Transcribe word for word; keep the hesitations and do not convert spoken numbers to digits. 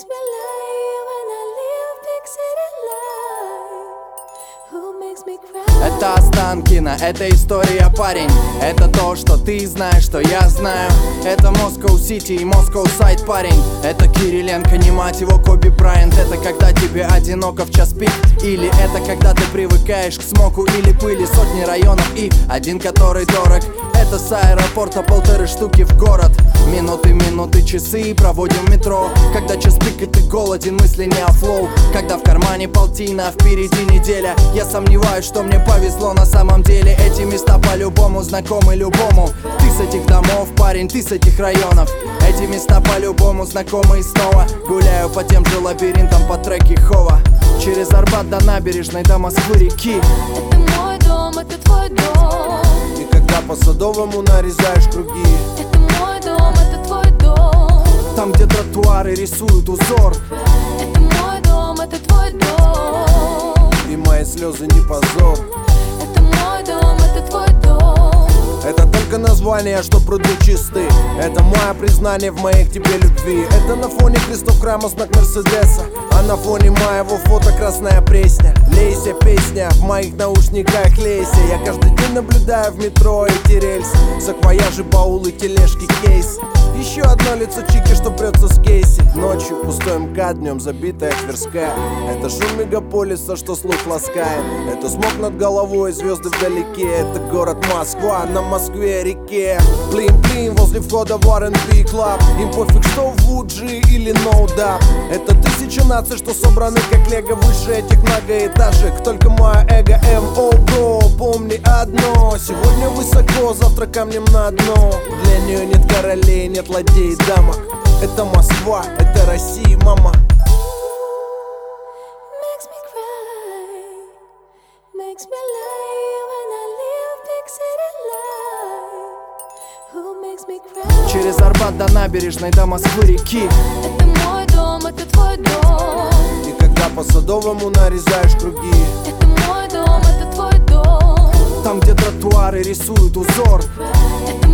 makes me lie when I live big city life? Who makes me cry? Это Останкино, это история, парень. Это то, что ты знаешь, что я знаю. Это Москва Сити и Москва Сайд, парень. Это Кириленко, не мать его, Коби Брайант. Это когда тебе одиноко в час пик. Или это когда ты привыкаешь к смоку или пыли. Сотни районов и один, который дорог. Это с аэропорта полторы штуки в город. Минуты, минуты, часы проводим в метро. Когда час пик и ты голоден, мысли не о флоу. Когда в кармане полтина, а впереди неделя. Я сомневаюсь, что мне повезло на самом деле. Эти места по-любому знакомы любому. Ты с этих домов, парень, ты с этих районов. Эти места по-любому знакомы и снова гуляю по тем же лабиринтам по треке Хова. Через Арбат до набережной, до Москвы-реки. Это мой дом, это твой дом. И когда по Садовому нарезаешь круги. Это мой дом, это твой дом. Там, где тротуары рисуют узор. Это мой дом, это твой дом. И мои слезы не позор. Это мой дом, это твой дом. Это только название, что пруды чисты. Это мое признание в моей к тебе любви. Это на фоне крестов храма знак Мерседеса. А на фоне моего фото красная пресня. Лейся, песня, в моих наушниках лейся. Я каждый день наблюдаю в метро эти рельсы. Саквояжи, баулы, тележки, кейс. Еще одно лицо чики, что прется с кейси. Ночью пустой МКАД, днем забитая Тверская. Это шум мегаполиса, что слух ласкает. Это смог над головой, звезды вдалеке. Это город Москва на Москве-реке. Блин-блин, возле входа в ар энд би клаб. Им пофиг, что в Вуджи или ноудап. Это тысяча наций, что собраны как лего. Выше этих многоэтажек, только мое эго эм о го. Помни одно, сегодня высоко, завтра камнем на дно. Для нее нет королей, нет ладей и дамок. Это Москва, это Россия, мама. Makes me cry, makes me lie when I live big city life. Who makes me cry? Через Арбат до набережной, до Москвы-реки. Это мой дом, это твой дом. И когда по Садовому нарезаешь круги. Это мой дом, это твой дом. Там, где тротуары рисуют узор. Это